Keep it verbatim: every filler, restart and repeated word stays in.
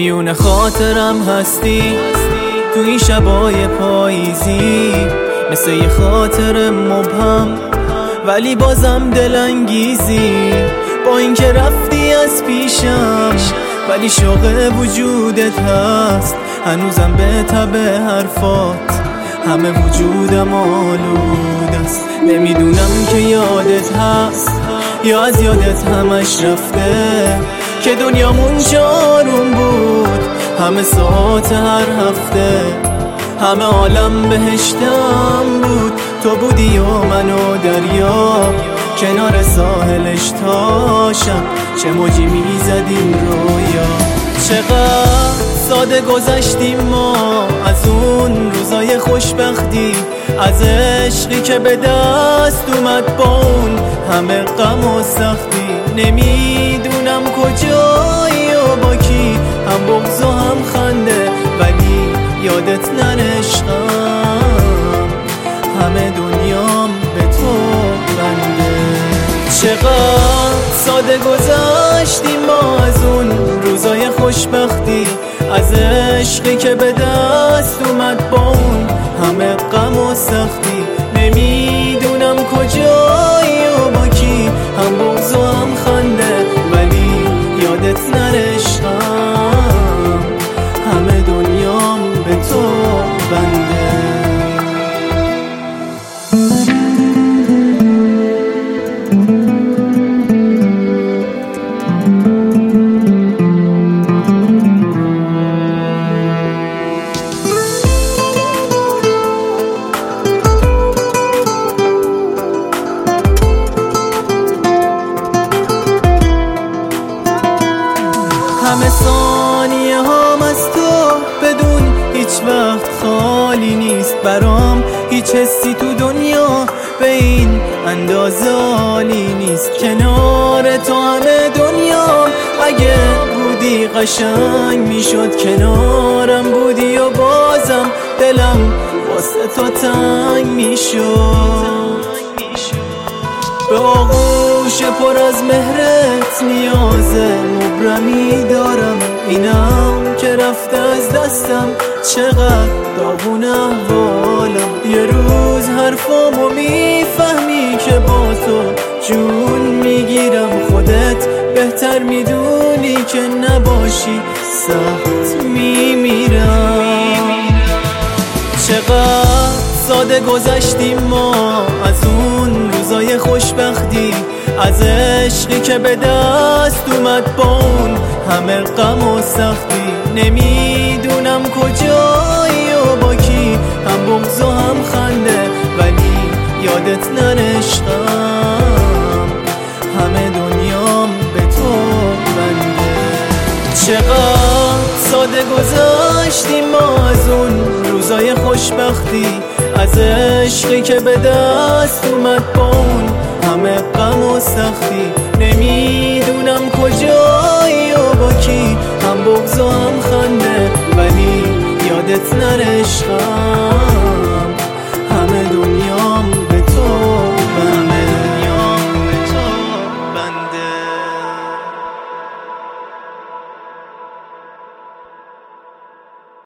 میون خاطرم هستی تو این شبای پاییزی، مثل یه خاطر مبهم ولی بازم دلانگیزی. با اینکه رفتی از پیشم ولی شوق وجودت هست، هنوزم به تب حرفات همه وجودم آلود است. نمیدونم که یادت هست یا از یادت همش رفته، که دنیامون چارون بود همه ساعت هر هفته، همه عالم بهشتم بود. تو بودی و من و دریا کنار ساحلش تا شب، چه موجی میزدیم رویا. چقدر ساده گذشتیم ما از اون روزای خوشبختی، از عشقی که به دست اومد با اون همه غم و سختی. نمیدونم کجایی و با کی، هم بغض و هم خنده، ولی یادت نره عشقم، همه دنیام به تو بنده. چقدر ساده گذشتیم ما از اون روزای خوشبختی، از عشقی که به دست اومد با اون همه غم و سختی. نمیدونم کجایی و با کی، هم بغض و هم خنده، ولی یادت نره عشقم، همه دنیام به تو بنده. همه ثانیه هام از تو بدون هیچ وقت خالی نیست برام، هیچ حسی تو دنیا به این اندازه عالی نیست. کنار تو همه دنیا اگه بودی قشنگ میشد، کنارم بودی و بازم دلم واسه تو تنگ میشد. به آغوش پر از مهرت نیاز مبرمی دارم، اینم که رفته از دستم چقدر داغون احوالم. یه روز حرفامو میفهمی که با تو جون میگیرم، خودت بهتر میدونی که نباشی سخت میمیرم. چقدر ساده گذشتیم ما از اون روزای خوشبختی، از عشقی که به دست اومد با اون همه غم و سختی. نمیدونم کجایی و با کی، هم بغض و هم خنده، ولی یادت نره عشقم، همه دنیام به تو بنده. چقدر ساده گذشتیم ما از اون روزای خوشبختی، از عشقی که به دست اومد با اون همه غم و سختی. نمیدونم کجایی و با کی، هم بغض و هم خنده، ولی یادت نره عشقم.